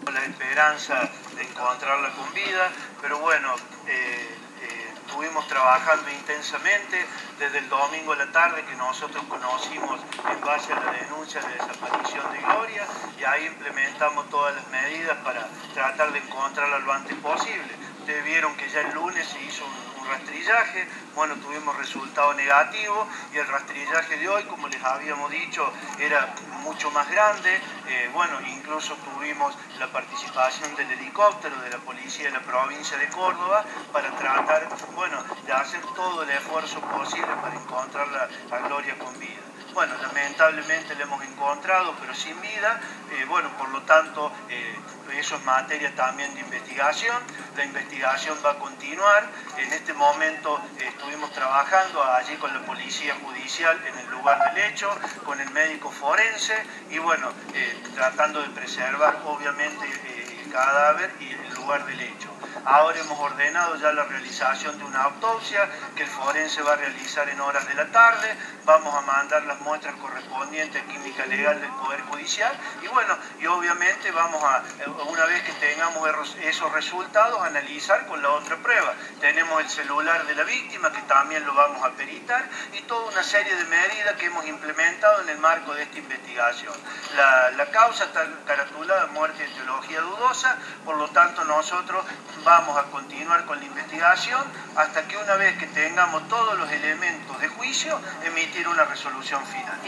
la esperanza de encontrarla con vida, pero bueno, estuvimos trabajando intensamente desde el domingo a la tarde que nosotros conocimos en base a la denuncia de desaparición de Gloria, y ahí implementamos todas las medidas para tratar de encontrarla lo antes posible. Ustedes vieron que ya el lunes se hizo un rastrillaje, bueno, tuvimos resultado negativo, y el rastrillaje de hoy, como les habíamos dicho, era mucho más grande. Bueno, incluso tuvimos la participación del helicóptero de la policía de la provincia de Córdoba para tratar, bueno, de hacer todo el esfuerzo posible para encontrar a Gloria con vida. Bueno, lamentablemente la hemos encontrado, pero sin vida. Bueno, por lo tanto, eso es materia también de investigación. La investigación va a continuar. En este momento estuvimos trabajando allí con la policía judicial en el lugar del hecho, con el médico forense, y bueno, tratando de preservar obviamente el cadáver y el lugar del hecho. Ahora hemos ordenado ya la realización de una autopsia que el forense va a realizar en horas de la tarde. Vamos a mandar las muestras correspondientes a Química Legal del Poder Judicial, y bueno, y obviamente vamos a, una vez que tengamos esos resultados, analizar con la otra prueba. Tenemos el celular de la víctima, que también lo vamos a peritar, y toda una serie de medidas que hemos implementado en el marco de esta investigación. La causa está caratulada muerte de etiología dudosa, por lo tanto nosotros vamos a continuar con la investigación hasta que, una vez que tengamos todos los elementos de juicio, emitir una resolución final.